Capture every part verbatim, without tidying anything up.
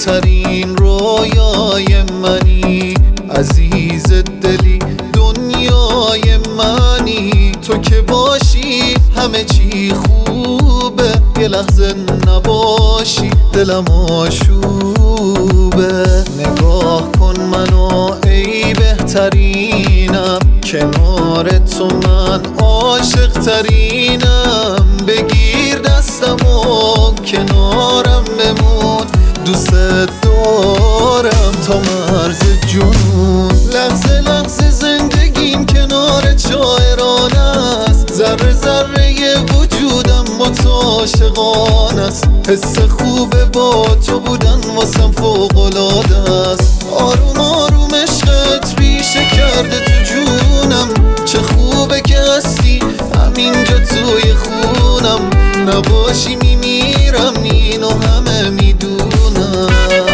بهترین رویای منی، عزیز دلی دنیای منی. تو که باشی همه چی خوبه، یه لحظه نباشی دلم آشوبه. نگاه کن منو ای بهترینم، کنار تو من عاشق ترینم. بگیر دستمو کنارم بمون، دوست دارم تا مرز جنون. لحظه لحظه زندگیم کنار شاعران است، ذره ذره وجودم با تو عاشقان است. حس خوبه با تو بودن واسم فوق‌العاده است. آروم آروم عشقت ریشه کرده تو جونم، چه خوبه که هستی همینجا توی خونم. نباشی میمیرم اینو همه میدونم.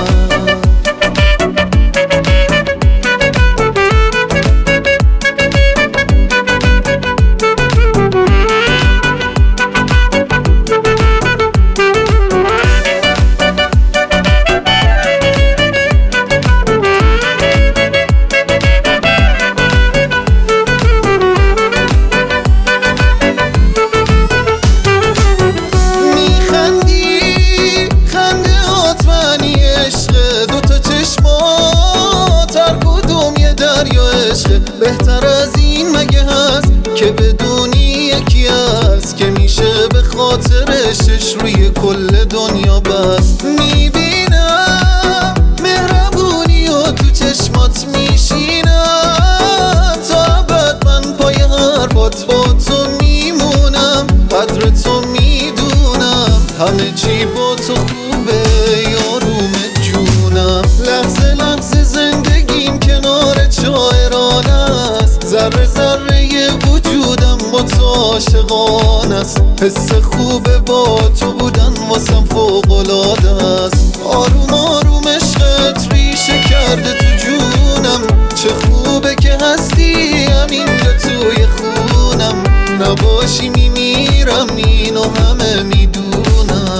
بهتر از این مگه هست که بدونی یکی هست که میشه به خاطرشش روی کل دنیا بست. میبینم مهربونی و تو چشمات میشینم، تا ابد من پای حرفات با تو میمونم. قدر تو میدونم همه چی با تو خوبه یاروم جونم. لحظه لحظه زندگیم کنار شاعران است، ذره ذره وجودم با تو عاشقان است. حس خوبه با تو بودن واسم فوق‌العاده است. آروم آروم عشقت ریشه کرده تو جونم، چه خوبه که هستی همینجا توی خونم. نباشی میمیرم اینو همه میدونم.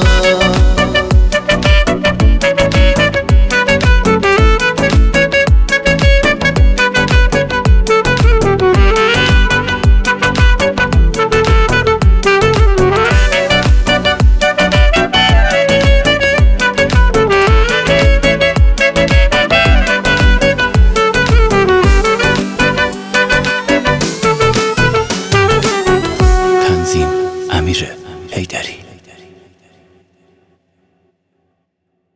امیر حیدری.